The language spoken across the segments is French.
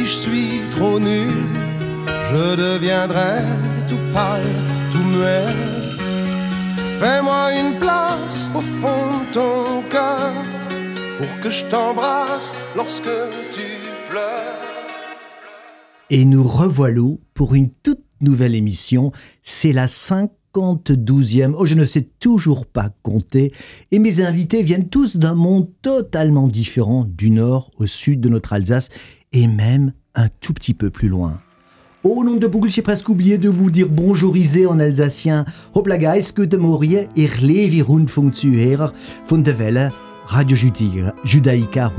je suis trop nul, je deviendrai tout pâle, tout muet. Fais-moi une place au fond de ton cœur pour que je t'embrasse lorsque tu pleures. Et nous revoilà pour une toute nouvelle émission. C'est la 52e. Oh, je ne sais toujours pas compter. Et mes invités viennent tous d'un monde totalement différent, du nord au sud de notre Alsace, et même un tout petit peu plus loin. Au nom de Google, j'ai presque oublié de vous dire bonjourisé en alsacien. Hopla guys, gute morgen, levi Rundfunkzuhörer von der Welle Radio Judaïka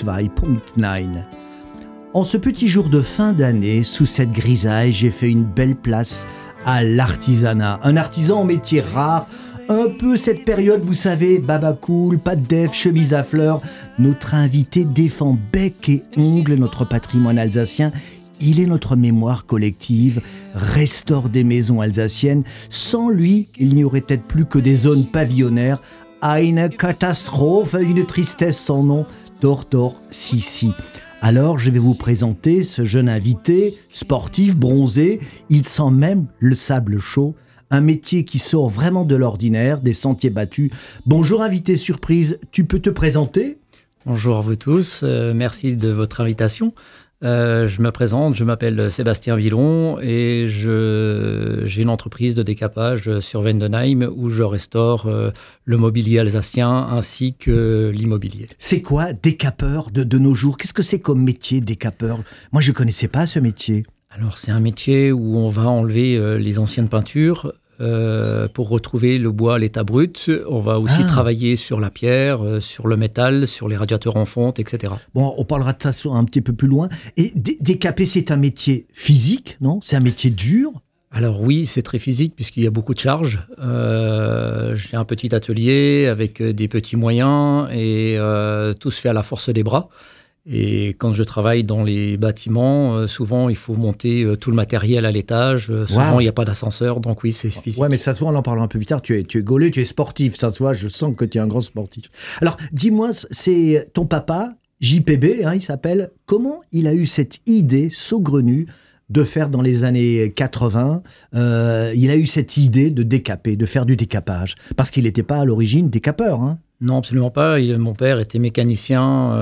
102.9. En ce petit jour de fin d'année, sous cette grisaille, j'ai fait une belle place à l'artisanat. Un artisan au métier rare, un peu cette période, vous savez, baba cool, pas de def, chemise à fleurs. Notre invité défend bec et ongle notre patrimoine alsacien. Il est notre mémoire collective, restaure des maisons alsaciennes. Sans lui, il n'y aurait peut-être plus que des zones pavillonnaires. Eine Katastrophe, une tristesse sans nom, Dor Sissi. Alors, je vais vous présenter ce jeune invité, sportif, bronzé. Il sent même le sable chaud. Un métier qui sort vraiment de l'ordinaire, des sentiers battus. Bonjour invité surprise, tu peux te présenter ? Bonjour à vous tous, merci de votre invitation. Je me présente, je m'appelle Sébastien Villon et j'ai une entreprise de décapage sur Vendenheim où je restaure le mobilier alsacien ainsi que l'immobilier. C'est quoi décapeur de nos jours ? Qu'est-ce que c'est comme métier décapeur ? Moi je ne connaissais pas ce métier. Alors c'est un métier où on va enlever les anciennes peintures pour retrouver le bois à l'état brut. On va aussi travailler sur la pierre, sur le métal, sur les radiateurs en fonte, etc. Bon, on parlera de ça un petit peu plus loin. Et décaper, c'est un métier physique, non ? C'est un métier dur ? Alors oui, c'est très physique puisqu'il y a beaucoup de charges. J'ai un petit atelier avec des petits moyens et tout se fait à la force des bras. Et quand je travaille dans les bâtiments, souvent, il faut monter tout le matériel à l'étage. Souvent, il n'y a pas d'ascenseur, donc oui, c'est physique. Ouais, mais ça se voit, on en parlera un peu plus tard. Tu es gaulé, tu es sportif, ça se voit, je sens que tu es un grand sportif. Alors, dis-moi, c'est ton papa, JPB, il s'appelle. Comment il a eu cette idée saugrenue de faire dans les années 80, il a eu cette idée de décaper, de faire du décapage ? Parce qu'il n'était pas à l'origine décapeur, hein ? Non, absolument pas. Mon père était mécanicien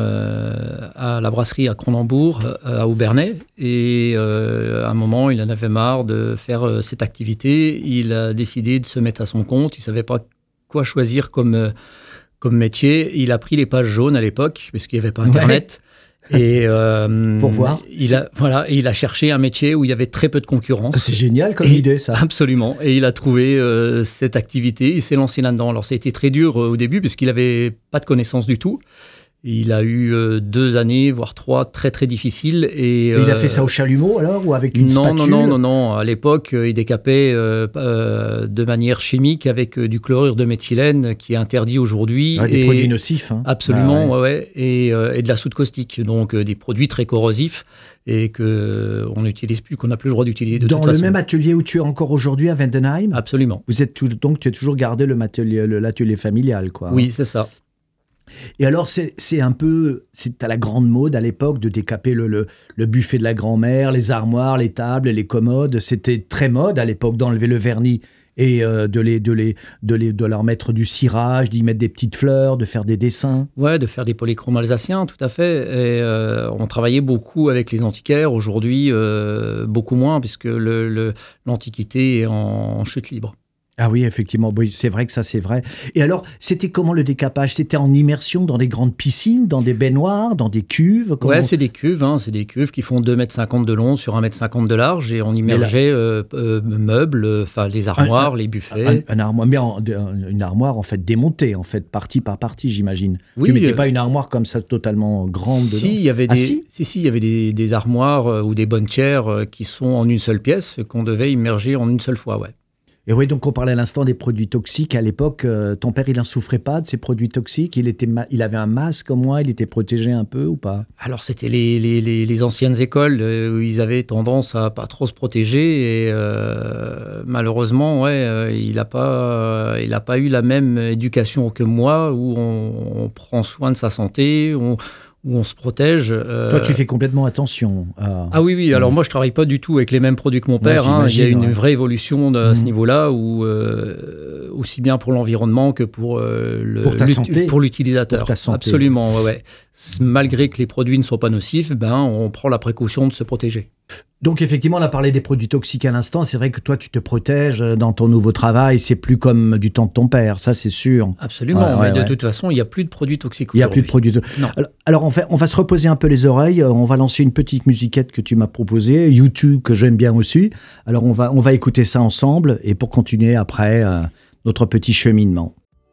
à la brasserie à Cronenbourg, à Aubernais. Et à un moment, il en avait marre de faire cette activité. Il a décidé de se mettre à son compte. Il ne savait pas quoi choisir comme métier. Il a pris les pages jaunes à l'époque, parce qu'il n'y avait pas Internet. Et pour voir. Il a cherché un métier où il y avait très peu de concurrence. C'est génial comme idée, ça. Absolument. Et il a trouvé cette activité. Il s'est lancé là-dedans. Alors, ça a été très dur au début, puisqu'il n'avait pas de connaissances du tout. Il a eu 2 années, voire 3, très très difficiles. Et il a fait ça au chalumeau alors, ou avec une spatule ? Non. À l'époque, il décapait de manière chimique avec du chlorure de méthylène qui est interdit aujourd'hui. Des produits nocifs. Hein. Absolument, ouais. Et de la soude caustique, donc des produits très corrosifs et qu'on n'utilise plus, qu'on n'a plus le droit d'utiliser de toute façon. Dans le même atelier où tu es encore aujourd'hui à Vendenheim ? Absolument. Donc tu as toujours gardé l'atelier familial, quoi. Oui, c'est ça. Et alors, c'est à la grande mode à l'époque de décaper le buffet de la grand-mère, les armoires, les tables, les commodes. C'était très mode à l'époque d'enlever le vernis et de leur mettre du cirage, d'y mettre des petites fleurs, de faire des dessins. Ouais, de faire des polychromes alsaciens, tout à fait. Et on travaillait beaucoup avec les antiquaires. Aujourd'hui, beaucoup moins, puisque l'Antiquité est en chute libre. Ah oui, effectivement, oui, c'est vrai que ça, c'est vrai. Et alors, c'était comment le décapage ? C'était en immersion dans des grandes piscines, dans des baignoires, dans des cuves ? Ouais, c'est des cuves, c'est des cuves qui font 2,50 m de long sur 1,50 m de large, et on immergeait meubles, les armoires, les buffets. Une armoire, en fait, démontée, en fait, partie par partie, j'imagine. Oui, tu mettais pas une armoire comme ça, totalement grande dedans ? Il y avait il y avait des armoires ou des bonnes chairs qui sont en une seule pièce, qu'on devait immerger en une seule fois, ouais. Et oui, donc on parlait à l'instant des produits toxiques. À l'époque, ton père, il n'en souffrait pas de ces produits toxiques ? Il avait un masque comme moi, il était protégé un peu ou pas ? Alors, c'était les anciennes écoles où ils avaient tendance à pas trop se protéger. Et malheureusement, il n'a pas eu la même éducation que moi, où on prend soin de sa santé, où on se protège. Toi, tu fais complètement attention à... Ah oui. Alors moi, je travaille pas du tout avec les mêmes produits que mon père. Il y a une vraie évolution à ce niveau-là, où aussi bien pour l'environnement que pour ta santé, pour l'utilisateur. Pour ta santé. Absolument, ouais. Malgré que les produits ne soient pas nocifs, on prend la précaution de se protéger. Donc effectivement, on a parlé des produits toxiques à l'instant. C'est vrai que toi, tu te protèges dans ton nouveau travail. C'est plus comme du temps de ton père, ça c'est sûr. Absolument, mais de toute façon, il n'y a plus de produits toxiques aujourd'hui. Il n'y a plus de produits Non. Alors on va se reposer un peu les oreilles. On va lancer une petite musiquette que tu m'as proposée, YouTube, que j'aime bien aussi. Alors on va écouter ça ensemble et pour continuer après notre petit cheminement.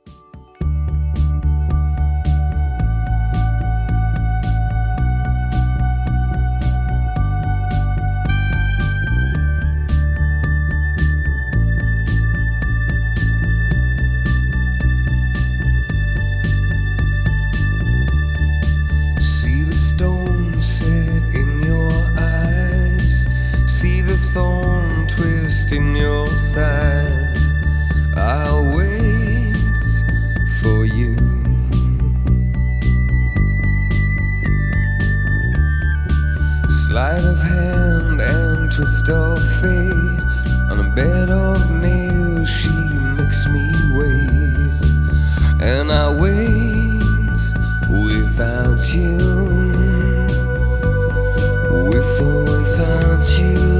In your side, I'll wait for you. Sleight of hand and twist of fate. On a bed of nails, she makes me wait, and I wait without you, with or without you.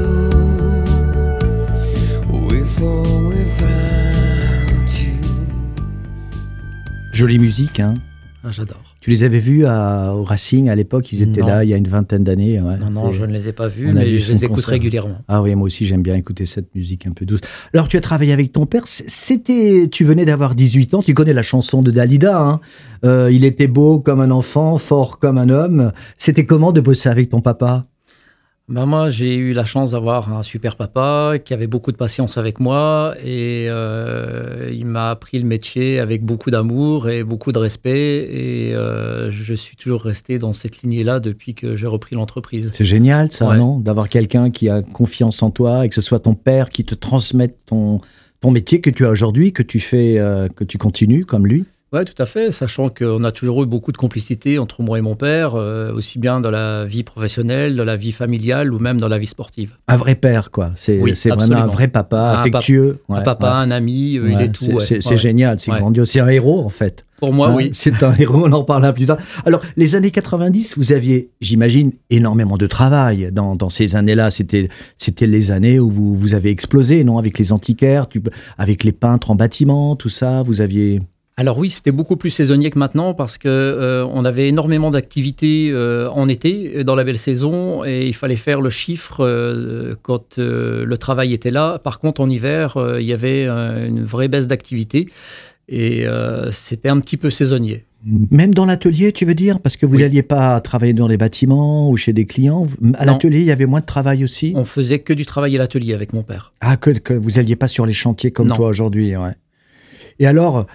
Jolie musique, hein. Ah, j'adore. Tu les avais vus au Racing à l'époque, ils étaient là il y a une vingtaine d'années. Ouais. Non, je ne les ai pas vus, mais je les écoute régulièrement. Ah oui, moi aussi j'aime bien écouter cette musique un peu douce. Alors tu as travaillé avec ton père, tu venais d'avoir 18 ans, tu connais la chanson de Dalida, hein. Il était beau comme un enfant, fort comme un homme. C'était comment de bosser avec ton papa ? Moi, j'ai eu la chance d'avoir un super papa qui avait beaucoup de patience avec moi et il m'a appris le métier avec beaucoup d'amour et beaucoup de respect et je suis toujours resté dans cette lignée-là depuis que j'ai repris l'entreprise. C'est génial ça, non ? D'avoir quelqu'un qui a confiance en toi et que ce soit ton père qui te transmette ton métier que tu as aujourd'hui, que tu fais, que tu continues comme lui. Oui, tout à fait, sachant qu'on a toujours eu beaucoup de complicité entre moi et mon père, aussi bien dans la vie professionnelle, dans la vie familiale ou même dans la vie sportive. Un vrai père, quoi. C'est vraiment un vrai papa, affectueux. Un papa, un ami, il est tout. C'est génial, c'est grandiose. C'est un héros, en fait. Pour moi, oui. C'est un héros, on en parlera plus tard. Alors, les années 90, vous aviez, j'imagine, énormément de travail. Dans ces années-là, c'était les années où vous avez explosé, non ? Avec les antiquaires, avec les peintres en bâtiment, tout ça, vous aviez... Alors oui, c'était beaucoup plus saisonnier que maintenant parce que on avait énormément d'activités en été, dans la belle saison, et il fallait faire le chiffre quand le travail était là. Par contre, en hiver, il y avait une vraie baisse d'activité et c'était un petit peu saisonnier. Même dans l'atelier, tu veux dire ? Parce que vous n'alliez pas travailler dans les bâtiments ou chez des clients. À l'atelier, il y avait moins de travail aussi ? On faisait que du travail à l'atelier avec mon père. Ah, que vous n'alliez pas sur les chantiers comme toi aujourd'hui, ouais. Et alors,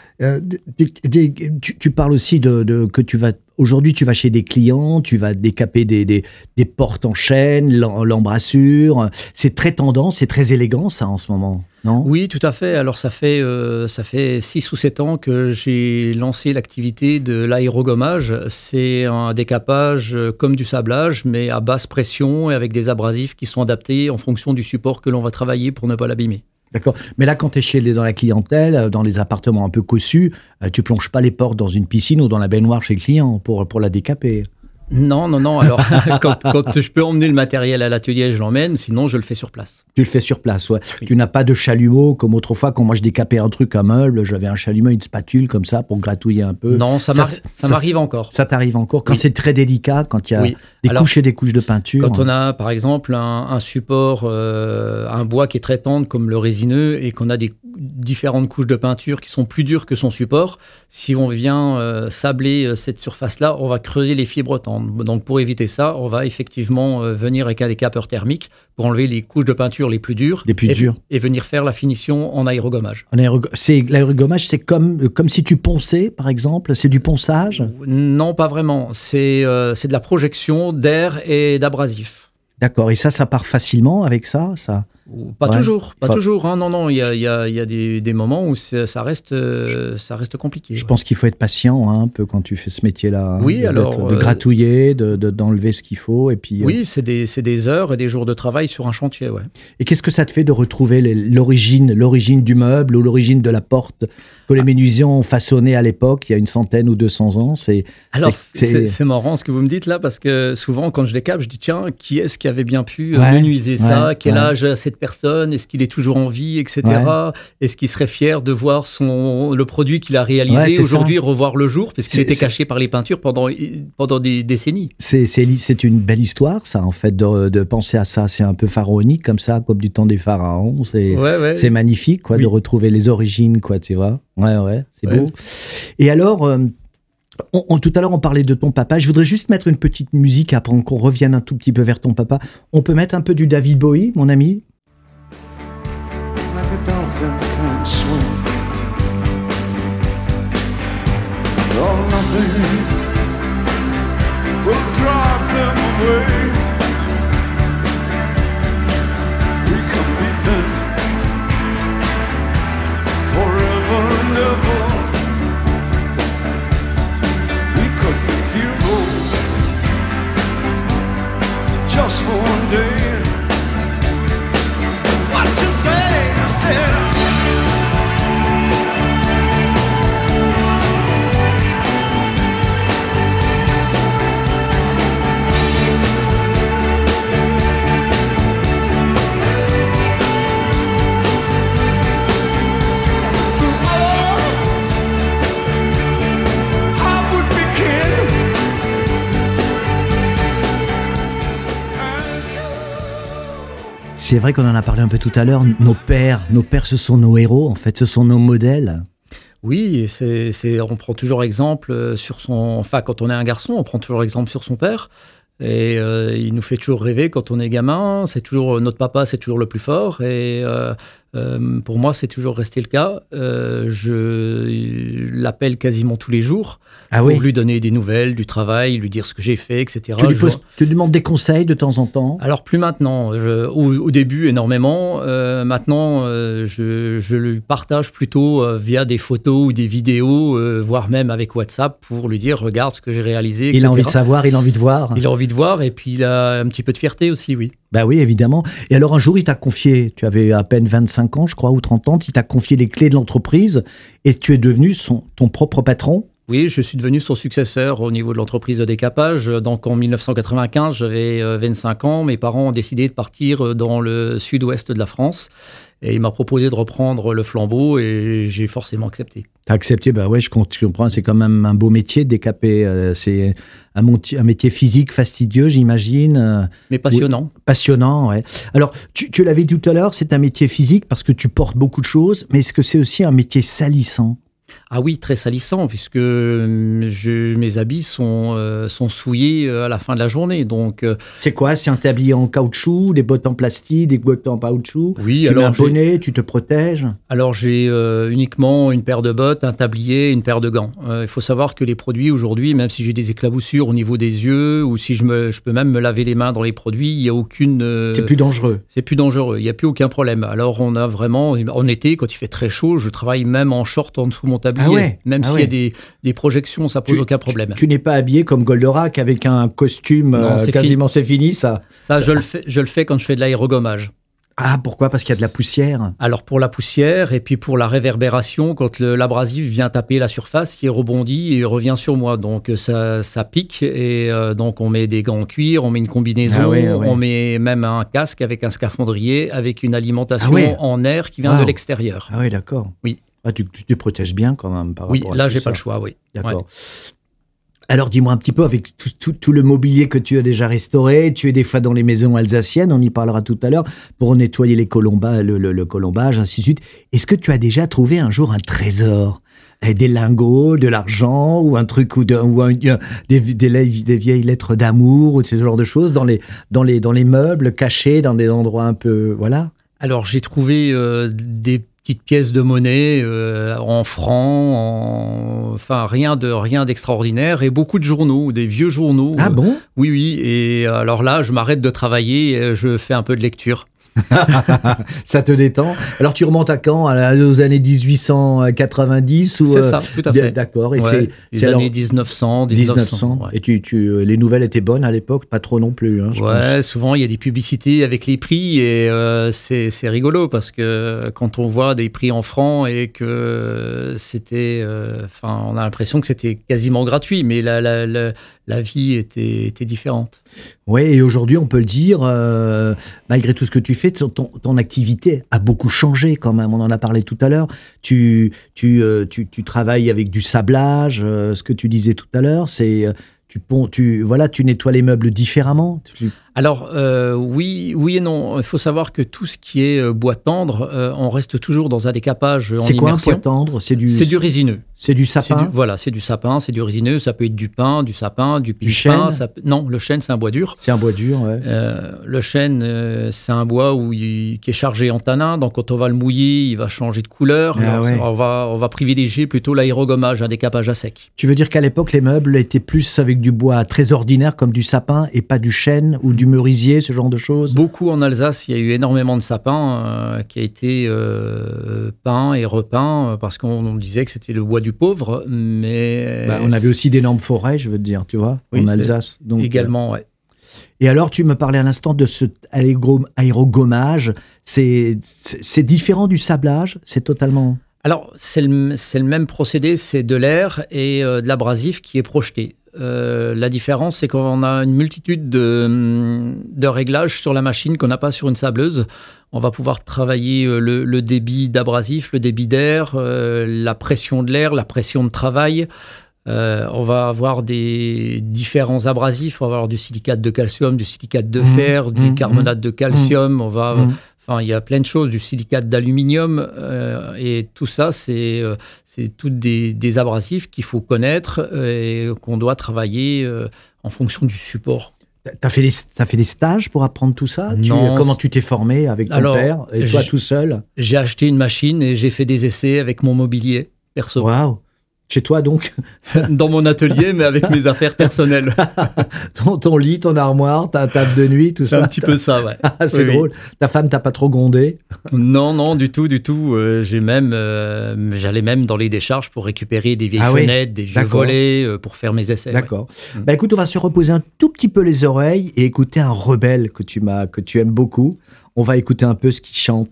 tu parles aussi que aujourd'hui tu vas chez des clients, tu vas décaper des portes en chaîne, l'embrassure. C'est très tendance, c'est très élégant ça en ce moment, non ? Oui, tout à fait. Alors ça fait 6 ou 7 ans que j'ai lancé l'activité de l'aérogommage. C'est un décapage comme du sablage, mais à basse pression et avec des abrasifs qui sont adaptés en fonction du support que l'on va travailler pour ne pas l'abîmer. D'accord. Mais là, quand tu es dans la clientèle, dans les appartements un peu cossus, tu plonges pas les portes dans une piscine ou dans la baignoire chez le client pour la décaper. Non. Alors, quand je peux emmener le matériel à l'atelier, je l'emmène. Sinon, je le fais sur place. Tu le fais sur place, ouais. Oui. Tu n'as pas de chalumeau comme autrefois, quand moi je décapais un truc, un meuble, j'avais un chalumeau, une spatule comme ça pour gratouiller un peu. Non, ça m'arrive encore. Ça t'arrive encore quand c'est très délicat, quand il y a des couches et des couches de peinture. Quand on a, par exemple, un support, un bois qui est très tendre comme le résineux et qu'on a des différentes couches de peinture qui sont plus dures que son support, si on vient sabler cette surface-là, on va creuser les fibres tendres. Donc, pour éviter ça, on va effectivement venir avec un décapeur thermique pour enlever les couches de peinture les plus dures, et venir faire la finition en aérogommage. L'aérogommage, c'est comme si tu ponçais, par exemple ? C'est du ponçage ? Non, pas vraiment. C'est de la projection d'air et d'abrasif. D'accord. Et ça part facilement avec ça ? Pas Ouais. toujours, pas Enfin, toujours. Hein. Non, il y a des moments où ça reste compliqué. Je Ouais. pense qu'il faut être patient un peu quand tu fais ce métier-là, hein, Oui, de gratouiller, d'enlever ce qu'il faut. Et puis, oui, c'est des heures et des jours de travail sur un chantier, ouais. Et qu'est-ce que ça te fait de retrouver l'origine du meuble ou l'origine de la porte que les menuisiers ont façonnée à l'époque, il y a une 100 ou 200 ans? Alors, c'est marrant ce que vous me dites là, parce que souvent, quand je décape, je dis, tiens, qui est-ce qui avait bien pu menuiser ça? Quel âge a cette personne? Est-ce qu'il est toujours en vie, etc. Est-ce qu'il serait fier de voir le produit qu'il a réalisé aujourd'hui revoir le jour, parce qu'il était caché par les peintures pendant des décennies? C'est une belle histoire, ça, en fait, de penser à ça. C'est un peu pharaonique, comme ça, comme du temps des pharaons. C'est magnifique, quoi, de retrouver les origines, quoi, tu vois. Ouais, c'est beau. Et alors, tout à l'heure, on parlait de ton papa. Je voudrais juste mettre une petite musique après qu'on revienne un tout petit peu vers ton papa. On peut mettre un peu du David Bowie, mon ami? Like a dolphin can't swim. Oh, nothing will drive them away. We can beat them forever and ever. We could be heroes just for one day. What you say? I said. C'est vrai qu'on en a parlé un peu tout à l'heure. Nos pères, ce sont nos héros, en fait, ce sont nos modèles. Oui, on prend toujours exemple sur quand on est un garçon, on prend toujours exemple sur son père. Et il nous fait toujours rêver quand on est gamin. C'est toujours notre papa, c'est toujours le plus fort. Et pour moi, c'est toujours resté le cas. Je l'appelle quasiment tous les jours pour lui donner des nouvelles du travail, lui dire ce que j'ai fait, etc. Tu lui demandes des conseils de temps en temps? Alors plus maintenant. Au début, énormément. Maintenant, je lui partage plutôt via des photos ou des vidéos, voire même avec WhatsApp, pour lui dire, regarde ce que j'ai réalisé, etc. Il a envie de savoir, il a envie de voir. Il a envie de voir, et puis il a un petit peu de fierté aussi, oui. Bah oui, évidemment. Et alors un jour, il t'a confié, tu avais à peine 25 ans, je crois, ou 30 ans, il t'a confié les clés de l'entreprise et tu es devenu ton propre patron. Oui, je suis devenu son successeur au niveau de l'entreprise de décapage. Donc en 1995, j'avais 25 ans. Mes parents ont décidé de partir dans le sud-ouest de la France. Et il m'a proposé de reprendre le flambeau et j'ai forcément accepté. T'as accepté? Bah ouais, je comprends. C'est quand même un beau métier de décaper. C'est un métier physique fastidieux, j'imagine. Mais passionnant. Oui, passionnant, ouais. Alors, tu l'avais dit tout à l'heure, c'est un métier physique parce que tu portes beaucoup de choses, mais est-ce que c'est aussi un métier salissant? Ah oui, très salissant, puisque mes habits sont souillés à la fin de la journée. Donc, c'est quoi? C'est un tablier en caoutchouc, des bottes en plastique, des bottes en caoutchouc? Oui, tu mets un bonnet, tu te protèges? Alors, j'ai uniquement une paire de bottes, un tablier, une paire de gants. Il faut savoir que les produits aujourd'hui, même si j'ai des éclaboussures au niveau des yeux, ou si je peux même me laver les mains dans les produits, il n'y a aucune... C'est plus dangereux. C'est plus dangereux, il n'y a plus aucun problème. Alors, on a vraiment... En été, quand il fait très chaud, je travaille même en short en dessous de mon tablier. Même s'il y a des projections, ça pose aucun problème. Tu n'es pas habillé comme Goldorak avec un costume quasiment c'est fini, ça. Je le fais quand je fais de l'aérogommage. Ah, pourquoi? Parce qu'il y a de la poussière. Alors pour la poussière et puis pour la réverbération, quand l'abrasif vient taper la surface, il rebondit et il revient sur moi. Donc ça pique et donc on met des gants en cuir, on met une combinaison, on met même un casque avec un scaphandrier, avec une alimentation en air qui vient de l'extérieur. Ah oui, d'accord. Oui. Ah, tu te protèges bien quand même par rapport à là, tout j'ai ça. pas le choix, oui. D'accord. Ouais. Alors, dis-moi un petit peu, avec tout le mobilier que tu as déjà restauré, tu es des fois dans les maisons alsaciennes, on y parlera tout à l'heure, pour nettoyer les le colombage, ainsi de suite. Est-ce que tu as déjà trouvé un jour un trésor? Des lingots, de l'argent, ou un truc, des vieilles lettres d'amour, ou ce genre de choses, dans les meubles cachés, dans des endroits un peu... Voilà. Alors, j'ai trouvé des petites pièces de monnaie en francs, enfin rien d'extraordinaire, et beaucoup de journaux, des vieux journaux. Ah bon? Oui, et alors là, je m'arrête de travailler et je fais un peu de lecture. Ça te détend. Alors, tu remontes à quand? Aux années 1890 ou, C'est ça, tout à fait. D'accord. Et Ouais, les alors années 1900. 1900. Ouais. Et les nouvelles étaient bonnes à l'époque? Pas trop non plus, hein, je pense. Souvent il y a des publicités avec les prix et c'est rigolo parce que quand on voit des prix en francs et que c'était, on a l'impression que c'était quasiment gratuit, mais la vie était différente. Oui, et aujourd'hui, on peut le dire, malgré tout ce que tu fais, ton activité a beaucoup changé quand même. On en a parlé tout à l'heure. Tu travailles avec du sablage, ce que tu disais tout à l'heure, c'est tu nettoies les meubles différemment. Alors, oui et non. Il faut savoir que tout ce qui est bois tendre, on reste toujours dans un décapage en immersion. C'est quoi un bois tendre? C'est du résineux. C'est du sapin? C'est du sapin, c'est du résineux. Ça peut être du pin, du sapin, du pin. chêne? Non, le chêne, c'est un bois dur. C'est un bois dur, ouais. Le chêne, c'est un bois qui est chargé en tanin. Donc, quand on va le mouiller, il va changer de couleur. Ah ouais. On va privilégier plutôt l'aérogommage, un décapage à sec. Tu veux dire qu'à l'époque, les meubles étaient plus avec du bois très ordinaire, comme du sapin, et pas du chêne ou du merisier, ce genre de choses? Beaucoup en Alsace, il y a eu énormément de sapins qui a été peint et repeint parce qu'on disait que c'était le bois du pauvre, mais... on avait aussi d'énormes forêts, je veux te dire, tu vois, oui, en Alsace. Donc, également, ouais. Et alors, tu me parlais à l'instant de ce aérogommage. C'est différent du sablage? C'est totalement... Alors, c'est le même procédé, c'est de l'air et de l'abrasif qui est projeté. La différence, c'est qu'on a une multitude de réglages sur la machine qu'on n'a pas sur une sableuse. On va pouvoir travailler le débit d'abrasif, le débit d'air, la pression de l'air, la pression de travail. On va avoir des différents abrasifs. On va avoir du silicate de calcium, du silicate de fer, du carbonate de calcium. Il y a plein de choses, du silicate d'aluminium, et tout ça, c'est tous des abrasifs qu'il faut connaître et qu'on doit travailler en fonction du support. T'as fait des stages pour apprendre tout ça? Non. Comment tu t'es formé avec ton père et toi tout seul? J'ai acheté une machine et j'ai fait des essais avec mon mobilier perso. Waouh! Chez toi, donc? Dans mon atelier, mais avec mes affaires personnelles. ton lit, ton armoire, ta table de nuit, tout ça. C'est un petit peu ça, ouais. C'est drôle. Oui. Ta femme t'a pas trop grondé? Non, du tout. J'allais même dans les décharges pour récupérer des vieilles fenêtres, des vieux volets, pour faire mes essais. D'accord. Ouais. Écoute, on va se reposer un tout petit peu les oreilles et écouter un rebelle que tu aimes beaucoup. On va écouter un peu ce qu'il chante.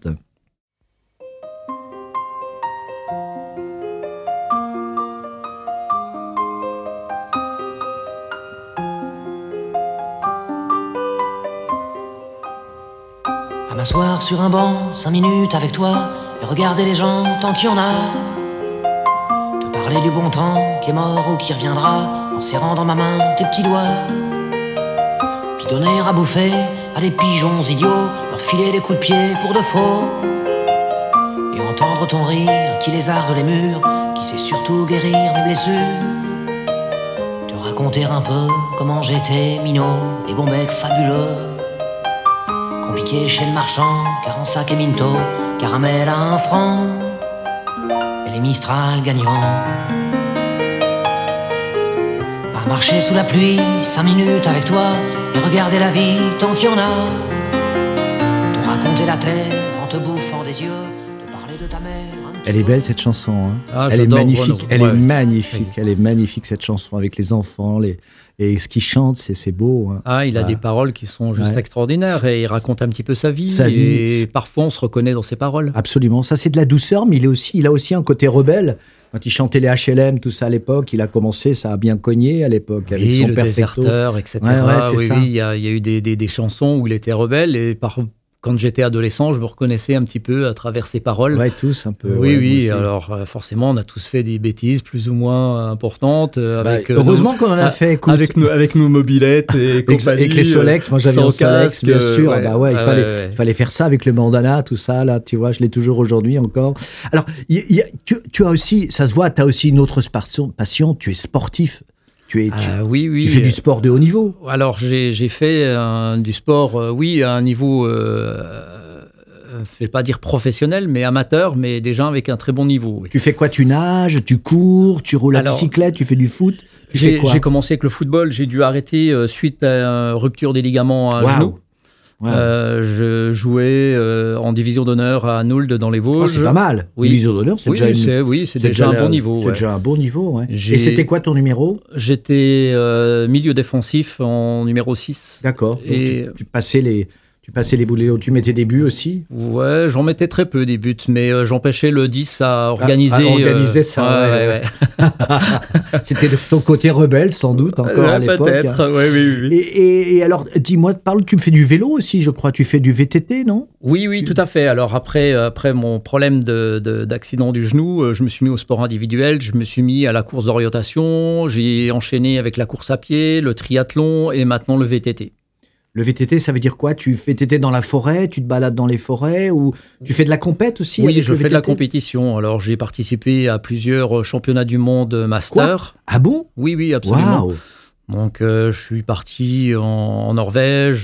M'asseoir sur un banc, 5 minutes avec toi, et regarder les gens tant qu'il y en a. Te parler du bon temps qui est mort ou qui reviendra, en serrant dans ma main tes petits doigts. Puis donner à bouffer à des pigeons idiots, leur filer des coups de pied pour de faux. Et entendre ton rire qui lézarde les murs, qui sait surtout guérir mes blessures. Te raconter un peu comment j'étais minot et bon bec fabuleux. Compliqué chez le marchand, car en sac et minto, caramel à 1 franc, et les Mistral gagnants. À marcher sous la pluie, 5 minutes avec toi, et regarder la vie tant qu'il y en a. Te raconter la terre en te bouffant des yeux, te parler de ta mère. Elle est belle cette chanson, hein. Ah, elle est magnifique, Renaud. elle est magnifique, elle est magnifique cette chanson avec les enfants, et ce qu'il chante, c'est beau. Hein. Ah, il a des paroles qui sont juste extraordinaires et il raconte un petit peu sa vie. Et parfois on se reconnaît dans ses paroles. Absolument, ça c'est de la douceur, mais il a aussi un côté rebelle. Quand il chantait les HLM, tout ça à l'époque, il a commencé, ça a bien cogné à l'époque avec son le Perfecto. Déserteur, etc. Oui, il y a eu des chansons où il était rebelle et quand j'étais adolescent, je me reconnaissais un petit peu à travers ses paroles. Ouais, tous un peu. Oui. Alors, forcément, on a tous fait des bêtises plus ou moins importantes. Heureusement qu'on en a fait. Écoute. Avec nos mobilettes et compagnie. Avec les Solex. Moi, j'avais un Solex, bien sûr. Il fallait faire ça avec le bandana, tout ça. Là, tu vois, je l'ai toujours aujourd'hui encore. Alors, tu as aussi, ça se voit, tu as aussi une autre passion. Tu es sportif. Tu fais du sport de haut niveau. Alors, j'ai fait du sport, à un niveau, je ne vais pas dire professionnel, mais amateur, mais déjà avec un très bon niveau. Oui. Tu fais quoi? Tu nages, tu cours, tu roules à bicyclette, tu fais du foot? J'ai commencé avec le football. J'ai dû arrêter suite à une rupture des ligaments à genou. Ouais. Je jouais en division d'honneur à Noulde dans les Vosges. Oh, c'est pas mal. Oui. Division d'honneur, c'est Oui, déjà, c'est déjà un bon niveau. C'est Ouais. déjà un bon niveau. Ouais. J'ai- Et c'était quoi ton numéro? J'étais milieu défensif en numéro 6. D'accord. Donc, Et- tu passais les boulets, tu mettais des buts aussi? Ouais, j'en mettais très peu des buts, mais j'empêchais le 10 à organiser. à organiser ça, ouais. C'était de ton côté rebelle, sans doute, encore à l'époque. Peut-être, ouais, oui. Et alors, dis-moi, tu me fais du vélo aussi, je crois. Tu fais du VTT, non? Oui, tout à fait. Alors après mon problème d'accident du genou, je me suis mis au sport individuel, je me suis mis à la course d'orientation, j'ai enchaîné avec la course à pied, le triathlon et maintenant le VTT. Le VTT, ça veut dire quoi? Tu fais VTT dans la forêt, tu te balades dans les forêts, ou tu fais de la compète aussi? Oui, avec je le fais de la VTT? compétition. Alors j'ai participé à plusieurs championnats du monde master. Ah bon? Oui, absolument. Waouh! Donc, je suis parti en Norvège,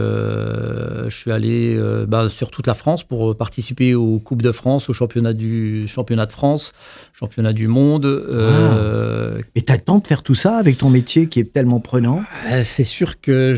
je suis allé sur toute la France pour participer aux Coupes de France, au championnat de France, championnat du monde. Et t'as le temps de faire tout ça avec ton métier qui est tellement prenant? C'est sûr que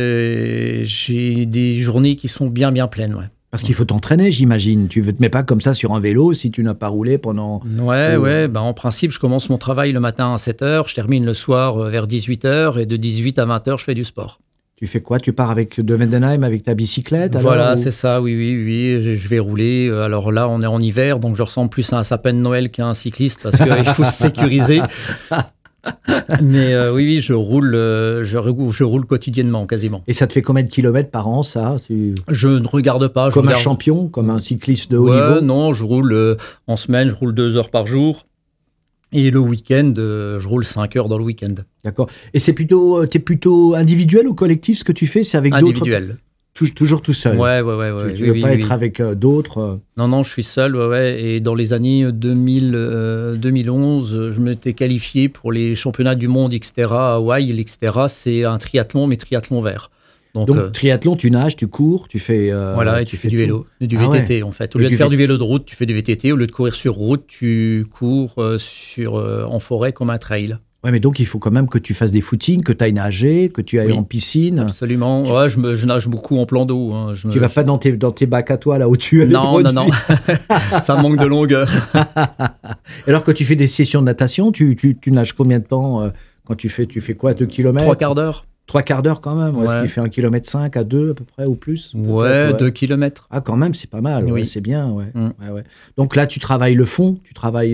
j'ai des journées qui sont bien pleines, ouais. Parce qu'il faut t'entraîner, j'imagine. Tu ne te mets pas comme ça sur un vélo si tu n'as pas roulé pendant... Ouais. En principe, je commence mon travail le matin à 7h, je termine le soir vers 18h, et de 18 à 20h, je fais du sport. Tu fais quoi? Tu pars de Vendenheim avec ta bicyclette? Voilà, alors, ou- c'est ça, oui. Je vais rouler. Alors là, on est en hiver, donc je ressemble plus à un sapin de Noël qu'à un cycliste parce qu'il faut se sécuriser. Mais oui, je roule quotidiennement, quasiment. Et ça te fait combien de kilomètres par an, ça? Je ne regarde pas. Comme un regarde... champion, comme un cycliste de haut Ouais, niveau? non, je roule en semaine, je roule 2 heures par jour. Et le week-end, je roule 5 heures dans le week-end. D'accord. Et t'es plutôt individuel ou collectif, ce que tu fais? C'est avec d'autres? Individuel. Toujours tout seul? Ouais. Tu ne veux pas être avec d'autres? Non, je suis seul, ouais. Et dans les années 2011, je m'étais qualifié pour les championnats du monde Xterra à Hawaï. L'Xterra, c'est un triathlon, mais triathlon vert. Donc triathlon, tu nages, tu cours, tu fais... voilà, et tu fais du tout. vélo, du Ah VTT en fait. Au lieu de faire du vélo de route, tu fais du VTT. Au lieu de courir sur route, tu cours en forêt comme un trail. Ouais, mais donc il faut quand même que tu fasses des footings, que tu ailles nager, que tu ailles Oui. en piscine. Absolument. Ouais, je nage beaucoup en plan d'eau. Hein. Tu vas pas dans tes bacs à toi, là où tu as les Non. produits. Ça manque de longueur. Alors que tu fais des sessions de natation, tu nages combien de temps quand tu fais quoi, 2 km? 3 quarts d'heure. 3 quarts d'heure quand même, Ouais. ce qui fait 1,5 km à 2 à peu près ou plus? Ouais, Peut-être, 2 kilomètres. Ah, quand même, c'est pas mal, Oui. ouais, c'est bien. Ouais. Mm. Ouais. Donc là, tu travailles le fond, tu travailles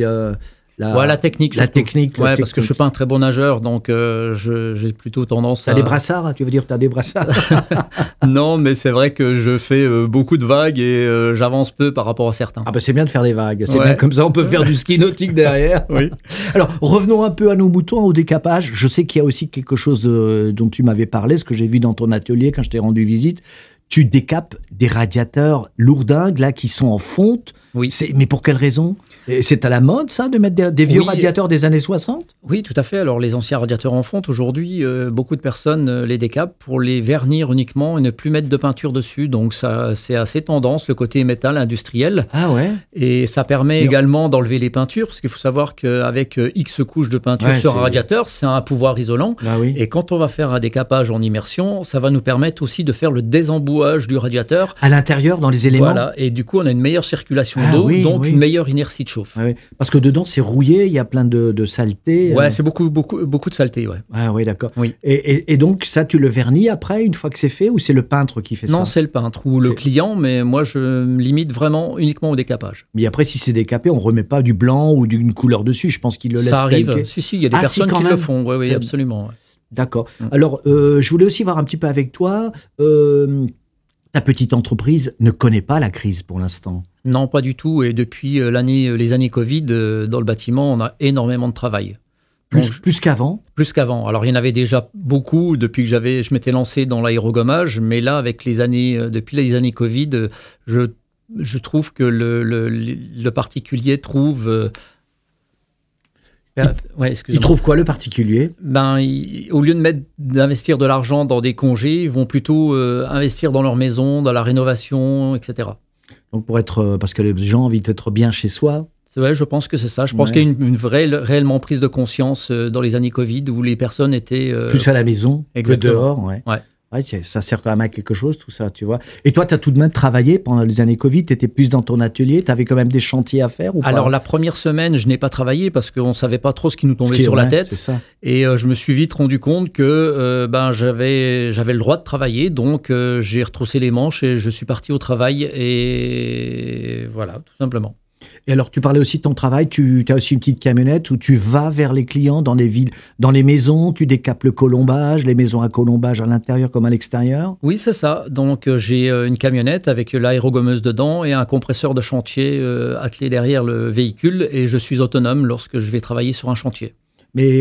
la technique. La surtout. technique. Ouais, parce que je suis pas un très bon nageur, donc j'ai plutôt tendance T'as des brassards, tu veux dire, t'as des brassards? Non, mais c'est vrai que je fais beaucoup de vagues et j'avance peu par rapport à certains. Ah bah c'est bien de faire des vagues, c'est Ouais. bien comme ça, on peut faire du ski nautique derrière. Oui. Alors, revenons un peu à nos moutons, au décapage. Je sais qu'il y a aussi quelque chose dont tu m'avais parlé, ce que j'ai vu dans ton atelier quand je t'ai rendu visite. Tu décapes des radiateurs lourdingues, là, qui sont en fonte. Oui. Mais pour quelle raison? Et c'est à la mode, ça, de mettre des vieux Oui. radiateurs des années 60? Oui, tout à fait. Alors, les anciens radiateurs en fonte, aujourd'hui, beaucoup de personnes les décapent pour les vernir uniquement et ne plus mettre de peinture dessus. Donc, ça, c'est assez tendance, le côté métal industriel. Ah ouais? Et ça permet Mais- également d'enlever les peintures, parce qu'il faut savoir qu'avec X couches de peinture Ouais, sur c'est- un radiateur, c'est un pouvoir isolant. Ah oui. Et quand on va faire un décapage en immersion, ça va nous permettre aussi de faire le désembouage du radiateur. À l'intérieur, dans les éléments? Voilà. Et du coup, on a une meilleure circulation Ah d'eau, oui, donc oui. une meilleure inertie de chauffe. Ah oui. Parce que dedans, c'est rouillé, il y a plein de saleté. Ouais, c'est beaucoup de saleté, ouais. Ah oui, d'accord. Oui. Et donc, ça, tu le vernis après, une fois que c'est fait, ou c'est le peintre qui fait Non, ça? c'est le peintre ou le C'est- client, mais moi, je me limite vraiment uniquement au décapage. Mais après, si c'est décapé, on remet pas du blanc ou d'une couleur dessus. Je pense qu'il le laisse Ça tel arrive. quel. Si, il y a des Ah, si, personnes quand qui même. le font. Oui, C'est- absolument. Ouais. D'accord. Mm. Alors, je voulais aussi voir un petit peu avec toi. Ta petite entreprise ne connaît pas la crise pour l'instant. Non, pas du tout. Et depuis les années Covid, dans le bâtiment, on a énormément de travail. Plus qu'avant. Plus qu'avant. Alors, il y en avait déjà beaucoup depuis que je m'étais lancé dans l'aérogommage, mais là, avec depuis les années Covid, je trouve que le particulier trouve... ouais, Ils excusez-moi. trouvent quoi, le particulier? Au lieu d'investir de l'argent dans des congés, ils vont plutôt investir dans leur maison, dans la rénovation, etc. Donc, parce que les gens ont envie d'être bien chez soi. C'est vrai, je pense que c'est ça. Je pense Ouais. qu'il y a une réellement prise de conscience dans les années Covid où les personnes étaient... Plus à la maison que exactement. dehors. Ouais. Ouais. Ouais, ça sert quand même à quelque chose, tout ça, tu vois. Et toi, tu as tout de même travaillé pendant les années Covid, tu étais plus dans ton atelier, tu avais quand même des chantiers à faire ou pas? Alors, la première semaine, je n'ai pas travaillé parce qu'on ne savait pas trop ce qui nous tombait sur vrai, la tête. c'est ça. Et je me suis vite rendu compte que j'avais le droit de travailler. Donc, j'ai retroussé les manches et je suis parti au travail. Et voilà, tout simplement. Et alors, tu parlais aussi de ton travail, tu as aussi une petite camionnette où tu vas vers les clients dans les villes, dans les maisons, tu décapes le colombage, les maisons à colombage à l'intérieur comme à l'extérieur. Oui, c'est ça. Donc, j'ai une camionnette avec l'aérogommeuse dedans et un compresseur de chantier attelé derrière le véhicule. Et je suis autonome lorsque je vais travailler sur un chantier. Mais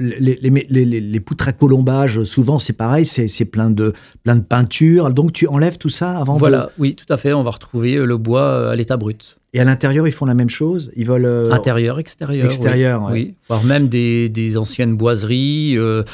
les poutres à colombage, souvent, c'est pareil, c'est plein de peinture. Donc, tu enlèves tout ça avant Voilà, oui, tout à fait. On va retrouver le bois à l'état brut. Et à l'intérieur, ils font la même chose? Ils veulent Intérieur, extérieur. extérieur, oui. ouais. Oui. Voire même des anciennes boiseries,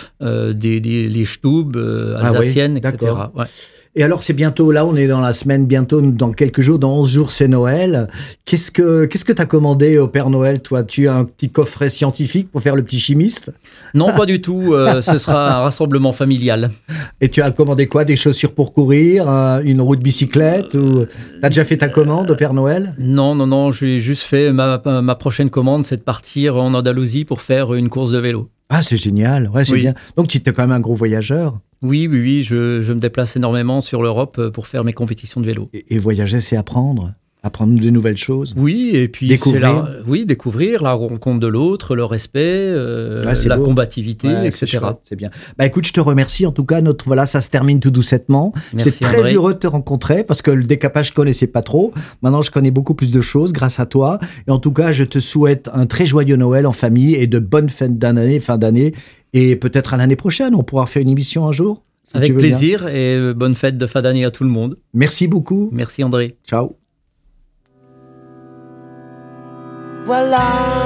les Stub alsaciennes, oui, etc. d'accord. Ouais. Et alors, c'est bientôt, là, on est dans la semaine, bientôt, dans quelques jours, dans 11 jours, c'est Noël. Qu'est-ce que tu as commandé au Père Noël, toi? Tu as un petit coffret scientifique pour faire le petit chimiste? Non, pas du tout. Ce sera un rassemblement familial. Et tu as commandé quoi? Des chaussures pour courir? Une roue de bicyclette? Ou t'as déjà fait ta commande au Père Noël? Non. J'ai juste fait ma prochaine commande, c'est de partir en Andalousie pour faire une course de vélo. Ah, c'est génial. Ouais, c'est Oui. bien. Donc, tu es quand même un gros voyageur. Oui. Je me déplace énormément sur l'Europe pour faire mes compétitions de vélo. Et voyager, c'est apprendre de nouvelles choses. Oui, et puis Découvrir. Découvrir la rencontre de l'autre, le respect, c'est la beau. combativité, Ouais, etc. c'est chouette, c'est bien. Bah écoute, je te remercie. En tout cas, voilà, ça se termine tout doucettement. Merci, J'étais très André. heureux de te rencontrer parce que le décapage, je connaissais pas trop. Maintenant, je connais beaucoup plus de choses grâce à toi. Et en tout cas, je te souhaite un très joyeux Noël en famille et de bonnes fêtes fin d'année. Et peut-être à l'année prochaine, on pourra faire une émission un jour. si tu Avec veux bien. plaisir et bonne fête de fin d'année à tout le monde. Merci beaucoup. Merci André. Ciao. Voilà,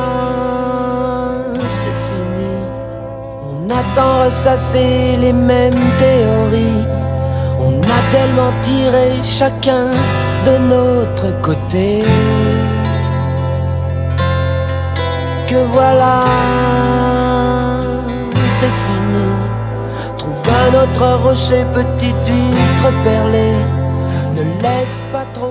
c'est fini. On a tant ressassé les mêmes théories. On a tellement tiré chacun de notre côté que voilà, c'est fini. Trouve un autre rocher, petite huître perlée. Ne laisse pas trop